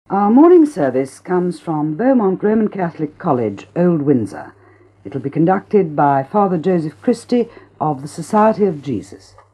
Our morning service comes from Beaumont Roman Catholic College, Old Windsor. It will be conducted by Father Joseph Christie of the Society of Jesus.